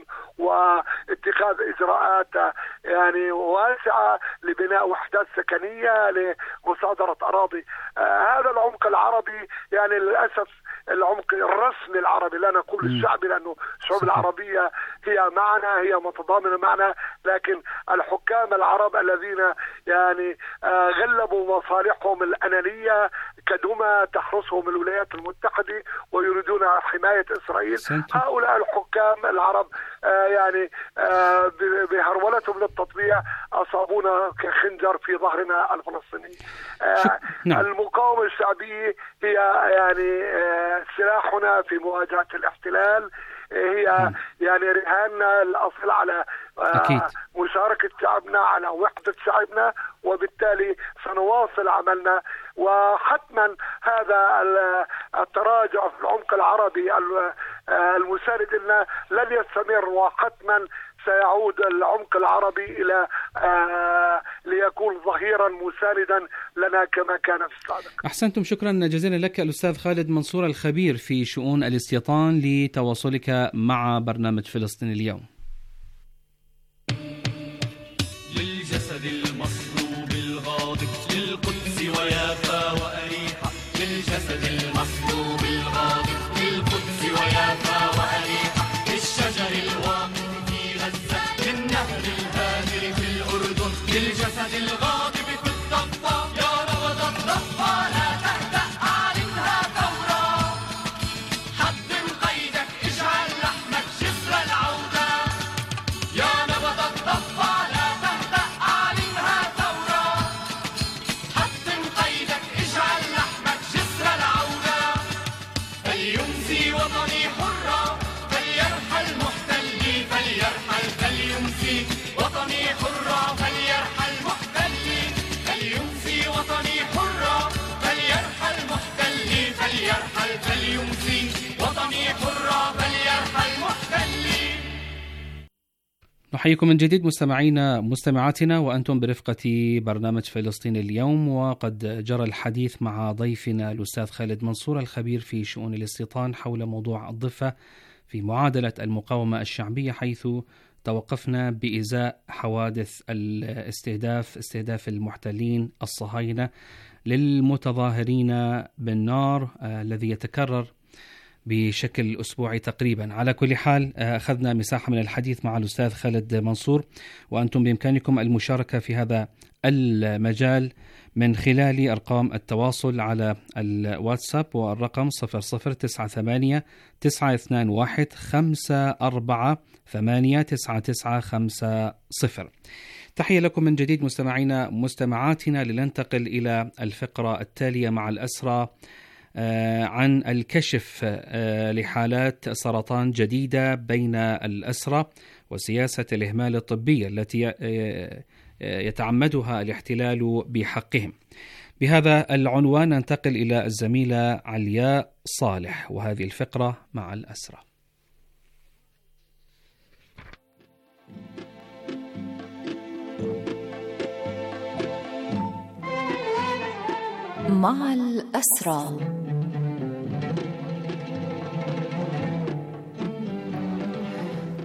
R: واتخاذ إجراءات يعني واسعة لبناء وحدات سكنية لمصادرة أراضي. آه هذا العمق العربي يعني للأسف العمق الرسمي العربي، لا نقول الشعبي لأنه الشعوب العربية هي معنا، هي متضامنة معنا، لكن الحكام العرب الذين يعني آه غلبوا مصالحهم الأنانية كدمى تحرسهم الولايات المتحدة ويريدون حماية إسرائيل، هؤلاء الحكام العرب آه يعني آه بهرولتهم للتطبيع أصابونا كخنجر في ظهرنا الفلسطيني. آه نعم. المقاومة الشعبية هي يعني آه سلاحنا في مواجهة الاحتلال، هي يعني رهاننا الأصل على أكيد. مشاركة شعبنا، على وحدة شعبنا، وبالتالي سنواصل عملنا. وحتما هذا التراجع في العمق العربي المساند لنا لن يستمر، وحتما سيعود العمق العربي إلى آه ليكون ظهيرا مساندا لنا كما كان في السابق.
G: أحسنتم، شكرا جزيلا لك الأستاذ خالد منصور الخبير في شؤون الاستيطان لتواصلك مع برنامج فلسطين اليوم.
L: للجسد المصلوب الغاضب للقدس ويافا وأريحا، للجسد المصلوب الغاضب للقدس ويافا وأريحا، للشجر الواقف في غزة، للنهر الهادر في الأردن، للجسد الغاضب في الضفة، يا نبض الضفة لا تهدأ أعلنها ثورة، حطم قيدك اجعل لحمك جسر العودة، يا نبض الضفة لا تهدأ أعلنها ثورة، حطم قيدك اجعل لحمك جسر العودة، فليمسي وطني حرة، فليرحل محتلي، فليرحل فليمسي وطني حرة، فليرحل محتلي، فليمسي وطني حرة، فليرحل محتلي، فليرحل فليمسي وطني حرة، فليرحل محتلي.
G: نحييكم من جديد مستمعينا مستمعاتنا وأنتم برفقة برنامج فلسطين اليوم. وقد جرى الحديث مع ضيفنا الأستاذ خالد منصور الخبير في شؤون الاستيطان حول موضوع الضفة في معادلة المقاومة الشعبية، حيث توقفنا بإزاء حوادث الاستهداف استهداف المحتلين الصهاينة للمتظاهرين بالنار آه الذي يتكرر بشكل أسبوعي تقريبا. على كل حال أخذنا مساحة من الحديث مع الأستاذ خالد منصور، وأنتم بإمكانكم المشاركة في هذا المجال من خلال أرقام التواصل على الواتساب، والرقم صفر صفر تسعة ثمانية تسعة اثنان واحد خمسة أربعة ثمانية تسعة تسعة خمسة صفر. تحية لكم من جديد مستمعينا مستمعاتنا، لننتقل إلى الفقرة التالية مع الأسرى عن الكشف لحالات سرطان جديدة بين الأسرى وسياسة الإهمال الطبي التي يتعمدها الاحتلال بحقهم. بهذا العنوان ننتقل إلى الزميلة علياء صالح وهذه الفقرة مع الأسرى.
B: مع الأسرى.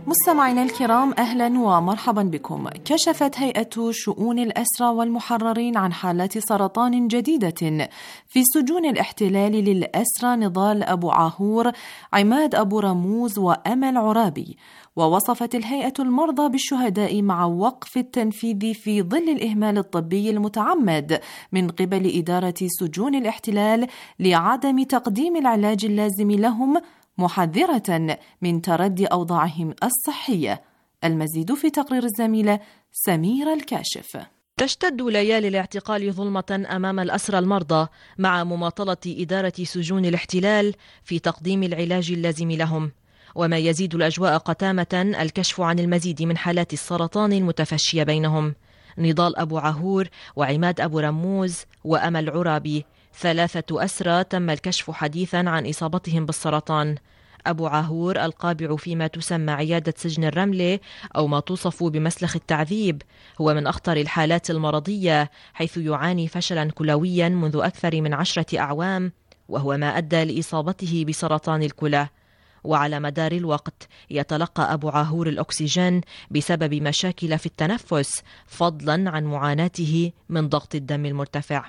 B: مستمعينا الكرام، أهلا ومرحبا بكم. كشفت هيئة شؤون الأسرى والمحررين عن حالات سرطان جديدة في سجون الاحتلال للأسرى نضال أبو عاهور، عماد أبو رموز وأمل عرابي. ووصفت الهيئة المرضى بالشهداء مع وقف التنفيذ في ظل الإهمال الطبي المتعمد من قبل إدارة سجون الاحتلال لعدم تقديم العلاج اللازم لهم، محذرة من تردي أوضاعهم الصحية. المزيد في تقرير الزميلة سميرة الكاشف.
S: تشتد ليالي الاعتقال ظلمة أمام الأسرى المرضى مع مماطلة إدارة سجون الاحتلال في تقديم العلاج اللازم لهم، وما يزيد الأجواء قتامة الكشف عن المزيد من حالات السرطان المتفشية بينهم. نضال أبو عاهور وعماد أبو رموز وأمل عرابي، ثلاثة أسرى تم الكشف حديثا عن إصابتهم بالسرطان. أبو عاهور القابع فيما تسمى عيادة سجن الرملة أو ما توصف بمسلخ التعذيب، هو من أخطر الحالات المرضية، حيث يعاني فشلا كلويا منذ أكثر من عشرة أعوام، وهو ما أدى لإصابته بسرطان الكلى. وعلى مدار الوقت يتلقى أبو عاهور الأكسجين بسبب مشاكل في التنفس، فضلا عن معاناته من ضغط الدم المرتفع.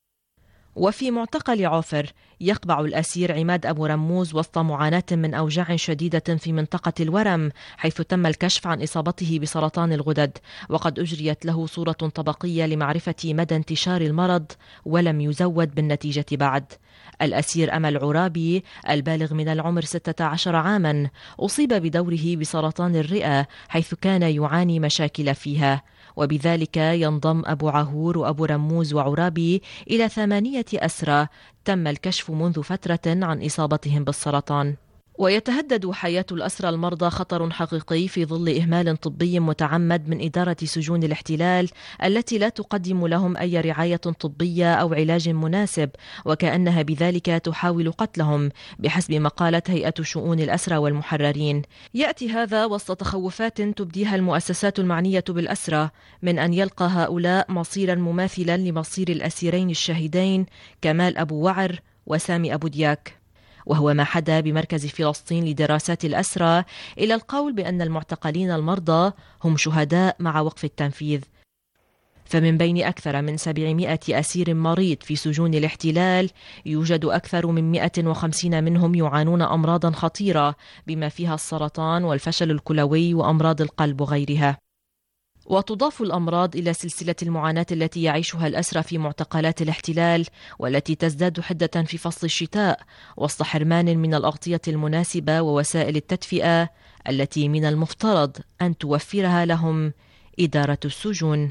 S: وفي معتقل عوفر يقبع الأسير عماد أبو رموز وسط معاناة من أوجاع شديدة في منطقة الورم، حيث تم الكشف عن إصابته بسرطان الغدد، وقد أجريت له صورة طبقية لمعرفة مدى انتشار المرض، ولم يزود بالنتيجة بعد. الأسير أمل عرابي البالغ من العمر ستة عشر عاما أصيب بدوره بسرطان الرئة، حيث كان يعاني مشاكل فيها، وبذلك ينضم أبو عاهور وأبو رموز وعرابي إلى ثمانية أسرى تم الكشف منذ فترة عن إصابتهم بالسرطان. ويتهدد حياة الأسرى المرضى خطر حقيقي في ظل إهمال طبي متعمد من إدارة سجون الاحتلال التي لا تقدم لهم أي رعاية طبية أو علاج مناسب، وكأنها بذلك تحاول قتلهم بحسب ما قالت هيئة شؤون الأسرى والمحررين. يأتي هذا وسط تخوفات تبديها المؤسسات المعنية بالأسرى من أن يلقى هؤلاء مصيرا مماثلا لمصير الأسيرين الشهيدين كمال أبو وعر وسامي أبو دياك، وهو ما حدا بمركز فلسطين لدراسات الأسرى إلى القول بأن المعتقلين المرضى هم شهداء مع وقف التنفيذ. فمن بين أكثر من سبعمائة أسير مريض في سجون الاحتلال يوجد أكثر من مئة وخمسين منهم يعانون أمراضا خطيرة بما فيها السرطان والفشل الكلوي وأمراض القلب وغيرها. وتضاف الأمراض إلى سلسلة المعاناة التي يعيشها الأسرى في معتقلات الاحتلال، والتي تزداد حدة في فصل الشتاء وسط حرمان من الأغطية المناسبة ووسائل التدفئة التي من المفترض أن توفرها لهم إدارة السجون.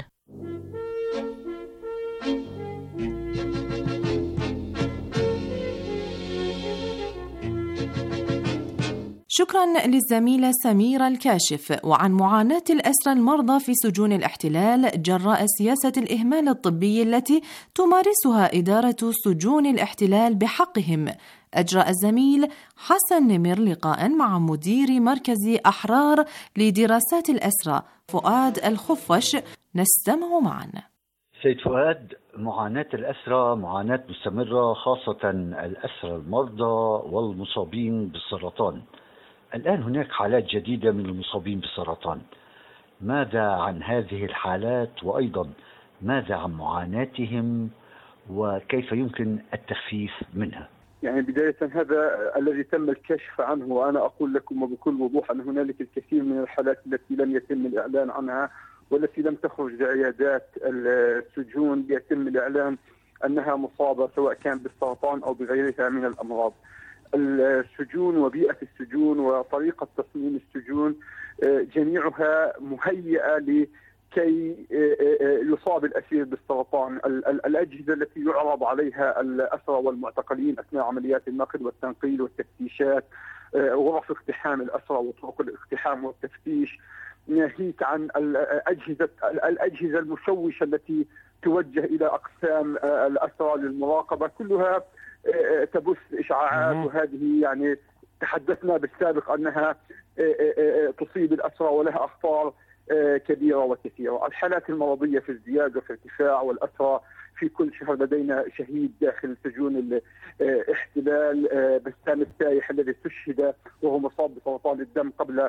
B: شكرا للزميلة سميرة الكاشف. وعن معاناة الأسرى المرضى في سجون الاحتلال جراء سياسة الإهمال الطبي التي تمارسها إدارة سجون الاحتلال بحقهم، أجرى الزميل حسن نمر لقاء مع مدير مركز أحرار لدراسات الأسرى فؤاد الخفش، نستمع معا.
T: سيد فؤاد، معاناة الأسرى معاناة مستمرة، خاصة الأسرى المرضى والمصابين بالسرطان. الآن هناك حالات جديدة من المصابين بالسرطان، ماذا عن هذه الحالات، وأيضا ماذا عن معاناتهم وكيف يمكن التخفيف منها؟
U: يعني بداية هذا الذي تم الكشف عنه، وأنا أقول لكم وبكل وضوح أن هنالك الكثير من الحالات التي لم يتم الإعلان عنها والتي لم تخرج لعيادات السجون يتم الإعلان أنها مصابة سواء كان بالسرطان أو بغيرها من الأمراض. السجون وبيئة السجون وطريقة تصميم السجون جميعها مهيئة لكي يصاب الأسير بالسرطان. الأجهزة التي يعرض عليها الأسرى والمعتقلين أثناء عمليات النقل والتنقيل والتفتيشات، غرف اقتحام الأسرى وطرق الاقتحام والتفتيش، ناهيك عن الأجهزة الأجهزة المشوشة التي توجه إلى أقسام الأسرى للمراقبة، كلها تبث إشعاعات، وهذه يعني تحدثنا بالسابق أنها تصيب الأسرى ولها أخطار كبيرة وكثيرة. الحالات المرضية في ازدياد وفي ارتفاع، والأسرى في كل شهر لدينا شهيد داخل سجون الاحتلال، بسام السايح الذي استشهد وهو مصاب بسرطان الدم قبل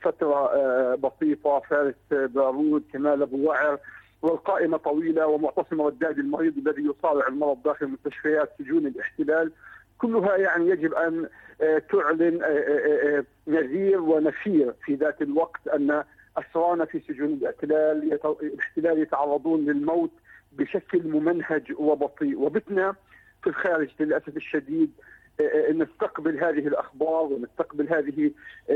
U: فترة بسيطة، فارس بارود، كمال أبو وعر، والقائمة طويلة، ومعتصم رداد المريض الذي يصارع المرض داخل مستشفيات سجون الاحتلال. كلها يعني يجب أن تعلن نذير ونفير في ذات الوقت أن أسرانا في سجون الاحتلال الاحتلال يتعرضون للموت بشكل ممنهج وبطيء. وبتنا في الخارج للأسف الشديد نستقبل هذه الأخبار ونستقبل هذه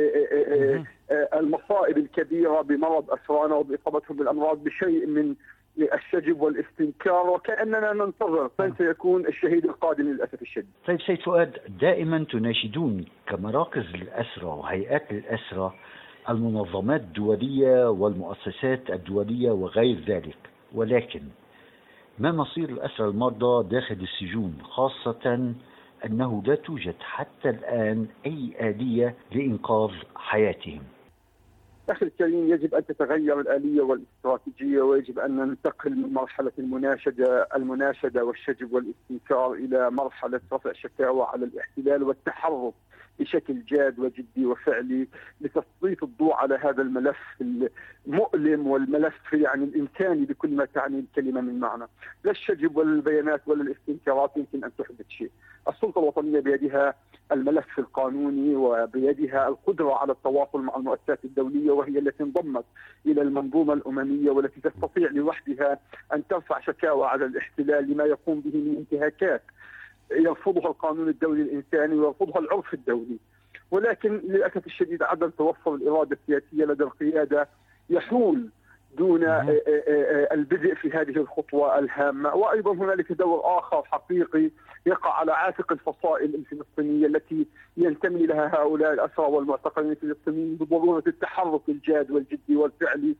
U: المصائب الكبيرة بمرض أسرانا وبإصابتهم بالأمراض بشيء من الشجب والاستنكار، وكأننا ننتظر من سيكون الشهيد القادم للأسف الشديد.
T: طيب سيد فؤاد، دائما تناشدون كمراكز الأسرى وهيئات الأسرى المنظمات الدولية والمؤسسات الدولية وغير ذلك، ولكن ما مصير الأسرى المرضى داخل السجون، خاصة أنه لا توجد حتى الآن أي آلية لإنقاذ حياتهم؟
U: أخي الكريم، يجب أن تتغير الآلية والاستراتيجية، ويجب أن ننتقل من مرحلة المناشدة المناشدة والشجب والاستنكار إلى مرحلة رفع شكاوى على الاحتلال والتحرك بشكل جاد وجدي وفعلي لتسليط الضوء على هذا الملف المؤلم والملف يعني الإنساني بكل ما تعني الكلمة من معنى. لا الشجب ولا البيانات ولا الاستنكارات يمكن أن تحدث شيء. السلطة الوطنية بيدها الملف القانوني وبيدها القدرة على التواصل مع المؤسسات الدولية، وهي التي انضمت إلى المنظومة الأممية والتي تستطيع لوحدها أن ترفع شكاوى على الاحتلال لما يقوم به من انتهاكات يرفضها القانون الدولي الإنساني ويرفضها العرف الدولي. ولكن للأسف الشديد عدم توفر الإرادة السياسية لدى القيادة يحول دون البدء في هذه الخطوة الهامة. وأيضا هنالك دور آخر حقيقي يقع على عاتق الفصائل الفلسطينية التي ينتمي لها هؤلاء الأسرى والمعتقلين الفلسطينيين بضرورة التحرك الجاد والجدي والفعلي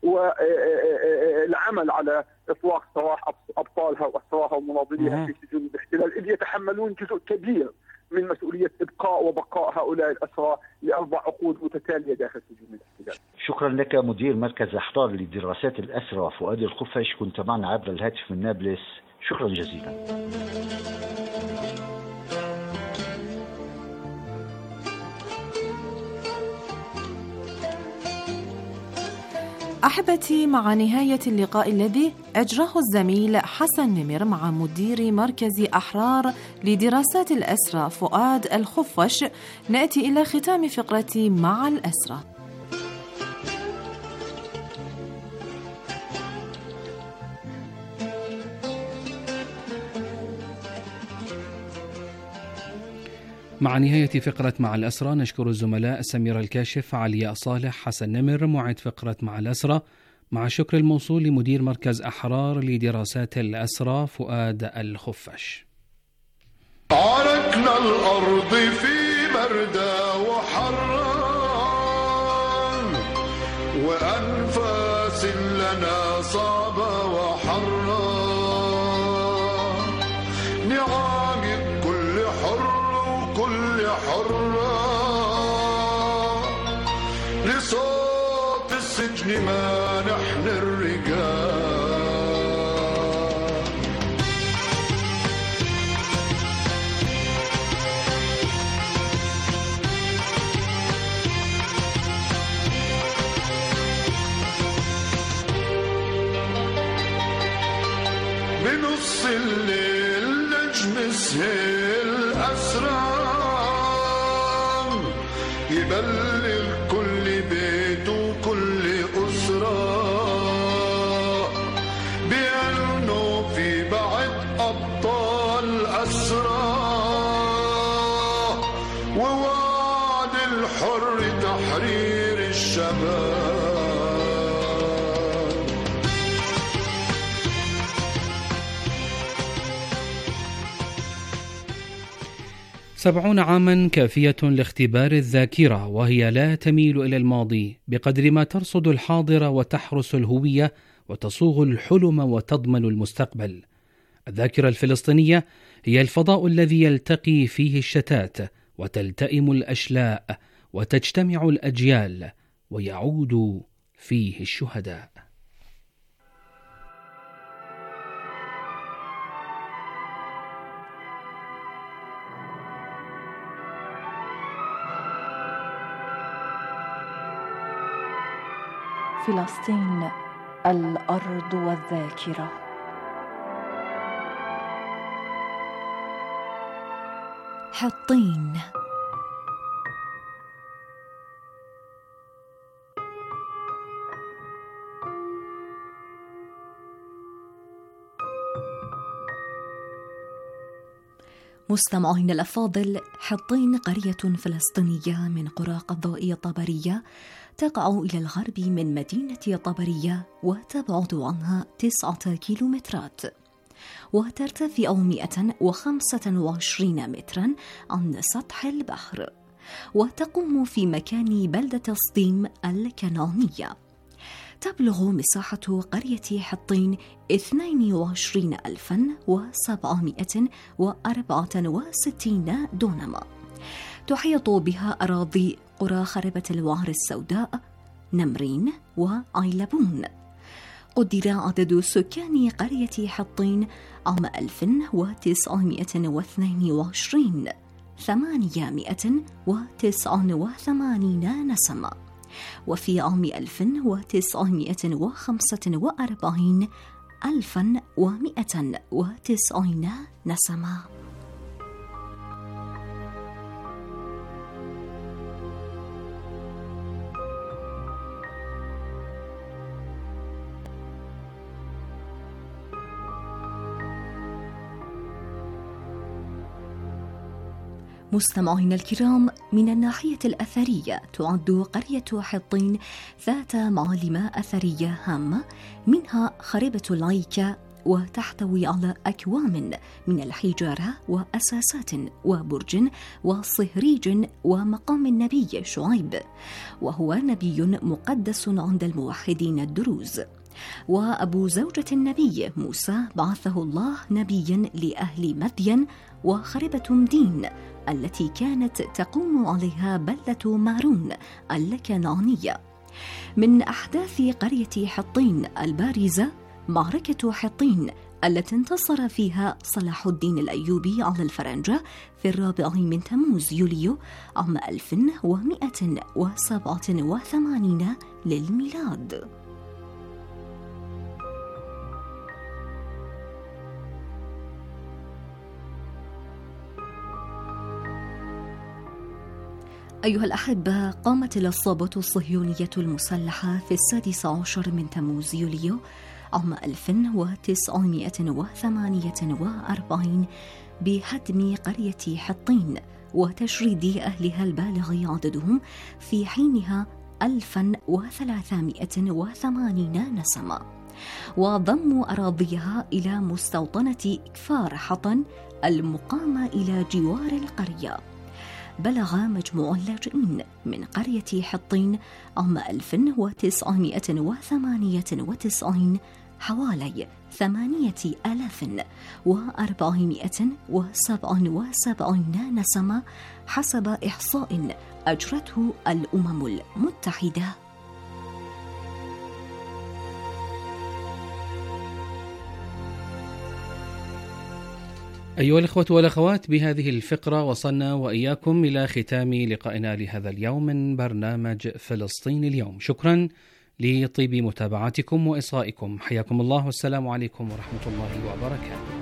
U: والعمل على إطلاق سراح أبطالها وأسراها ومناضليها في سجون الاحتلال، إذ يتحملون جزء كبير من مسؤولية إبقاء وبقاء هؤلاء الأسرى لأربع عقود متتالية داخل سجون الاحتلال.
T: شكرا لك مدير مركز أحرار لدراسات الأسرى فؤاد الخفش، كنت معنا عبر الهاتف من نابلس، شكرا جزيلا.
A: أحبتي، مع نهاية اللقاء الذي أجراه الزميل حسن نمر مع مدير مركز أحرار لدراسات الأسرى فؤاد الخفش، نأتي إلى ختام فقرة مع الأسرى.
G: مع نهاية فقرة مع الأسرى نشكر الزملاء سميرة الكاشف، علياء صالح، حسن نمر معد فقرة مع الأسرى، مع الشكر الموصول لمدير مركز أحرار لدراسات الأسرى فؤاد الخفش.
L: عركنا الأرض في بردة وحرا وأنفاس لنا صعبة وحرا، نعم كل حر كل حرة، لصوت السجن ما نحن الرجال. بنص الليل نجم سهل أسرار يبلغ كل بيت وكل أسرة بأنه في بعد أبطال أسرى، ووعد الحر تحرير الشباب.
G: سبعون عاما كافية لاختبار الذاكرة، وهي لا تميل إلى الماضي بقدر ما ترصد الحاضر وتحرس الهوية وتصوغ الحلم وتضمن المستقبل. الذاكرة الفلسطينية هي الفضاء الذي يلتقي فيه الشتات وتلتئم الأشلاء وتجتمع الأجيال ويعود فيه الشهداء.
A: فلسطين الأرض والذاكرة.
B: حطين. مستمعين الأفاضل، حطين قرية فلسطينية من قرى قضائية طبرية تقع إلى الغرب من مدينة طبرية وتبعد عنها تسعة كيلومترات، وترتفع مئة وخمسة وعشرين مترا عن سطح البحر، وتقوم في مكان بلدة صديم الكنعانية. تبلغ مساحة قرية حطين اثنين وعشرين ألفا وسبعمائة وأربعة وستين دونما. تحيط بها أراضي قرى خربة الوعر السوداء، نمرين وعيلبون. قدر عدد سكان قرية حطين عام ألف وتسعمائة واثنين وعشرين ثمانمائة وتسعة وثمانين نسمة، وفي عام ألف وتسعمائة وخمسة وأربعين ألفا ومائة وتسعين نسمة. مستمعين الكرام، من الناحية الأثرية تعد قرية حطين ذات معالم أثرية هامة، منها خربة العيكة، وتحتوي على أكوام من الحجارة وأساسات وبرج وصهريج ومقام النبي شعيب، وهو نبي مقدس عند الموحدين الدروز، وأبو زوجة النبي موسى بعثه الله نبيا لأهل مدين، وخربة مدين التي كانت تقوم عليها بلدة مارون الكنعانية. من أحداث قرية حطين البارزة معركة حطين التي انتصر فيها صلاح الدين الأيوبي على الفرنجة في الرابع من تموز يوليو عام ألف ومائة وسبعة وثمانين للميلاد. أيها الأحبة، قامت العصابة الصهيونية المسلحة في السادس عشر من تموز يوليو عام ألف وتسعمائة وثمانية وأربعين بهدم قرية حطين وتشريد أهلها البالغ عددهم في حينها ألفا وثلاثمائة وثمانين نسمة، وضموا أراضيها إلى مستوطنة كفار حطن المقامة إلى جوار القرية. بلغ مجموع اللاجئين من قرية حطين عام ألف وتسعمائة وثمانية وتسعين حوالي ثمانية آلاف وأربعمائة وسبعة وسبعين نسمة حسب إحصاء أجرته الأمم المتحدة.
G: أيها الإخوة والأخوات، بهذه الفقرة وصلنا وإياكم إلى ختام لقائنا لهذا اليوم من برنامج فلسطين اليوم. شكرا لطيب متابعتكم وإصغائكم، حياكم الله، والسلام عليكم ورحمة الله وبركاته.